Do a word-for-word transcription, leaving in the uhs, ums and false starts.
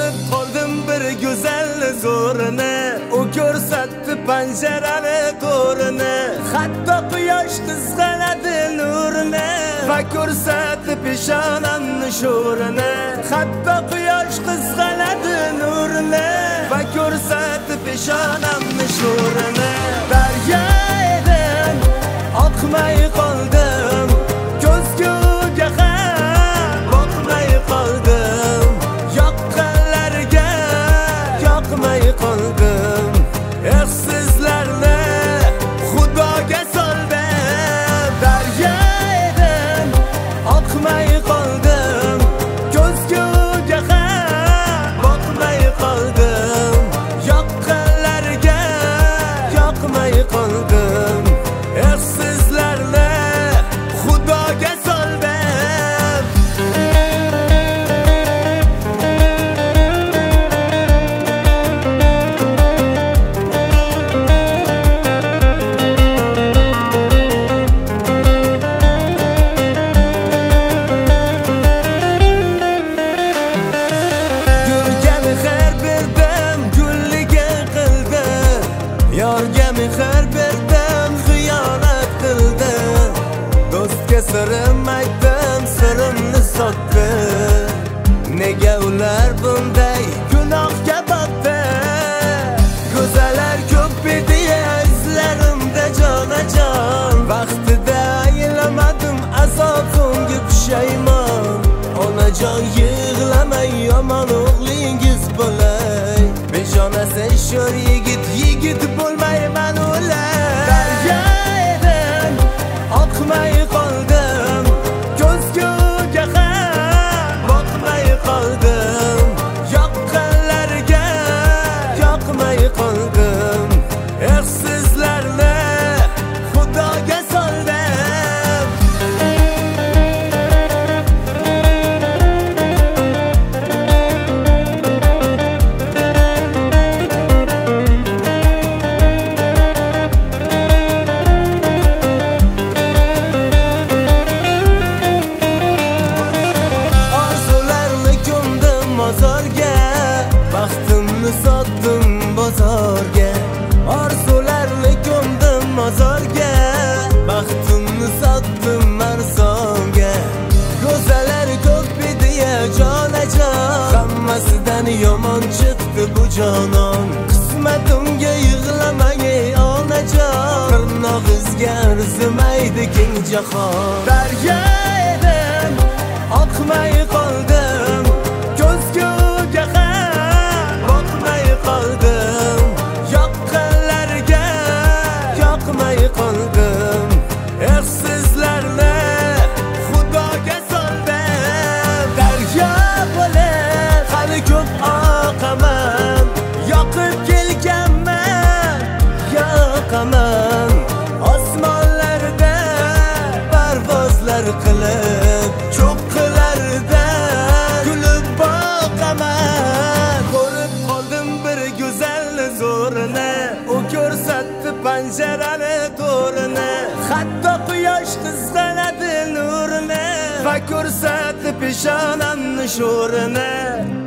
Ko'rib qoldim bir go'zal zo'rini, u ko'rsatdi panjarani to'rini. Hatto quyosh qizg'anadi nurini va ko'rsatdi peshonamni sho'rini. Hatto quyosh qizg'anadi nurini va ko'rsatdi peshonamni sho'rini. Daryo edim, oqmay qoldim, ko'zguga ham boqmay qoldim. Yoqqanlarga yoqmay qoldim. Sizlarni Xudoga soldim. Daryo edim, oqmay qoldim, ko'zguga ham boqmay qoldim. Yoqqanlarga yoqmay qoldim. Sizlarni Xudoga soldim. Yorga mehr berdim, xiyonat qildi. Do'stga sirim aytdim, sirimni sotdi. Nega ular bunday gunohga botdi? Go'zalar ko'p edi izlarimda jonajon. Vaqtida aylamadim, azob so'nggi pushaymon. Onajon yig'lamay, yomon o'g'lingiz bo'lay. Beshonasi sho'r yigit, yigit bo'lmayman o'lay. Daryo edim, oqmay qoldim, ko'zguga ham boqmay qoldim. Yoqqanlarga yoqmay qoldim. Sizlarni Xudoga soldim. Baxtimni sotdim bozorga, orzularni ko'mdim mozorga. Baxtimni sotdim arzonga. Go'zalar ko'p edi jonajon, hammasidan yomon chiqdi bu jonon. Qismatimga yig'lamang ey onajon, tirnog'izga arzimaydi keng jahon. Daryo edim, oqmay qoldim, ko'zguga ham boqmay qoldim. Yoqqanlarga yoqmay qoldim. Sizlarni Xudoga soldim. Daryo bo'lib hali ko'p oqaman, yoqib kelganman, yoqaman. Osmonlarda parvozlar qilib, cho'qqilarda kulib boqaman. Ko'rib qoldim bir go'zal zo'rini, u ko'rsatdi panjarani to'rini. Hatto quyosh qizg'anadi nurini va ko'rsatdi peshonamni sho'rini.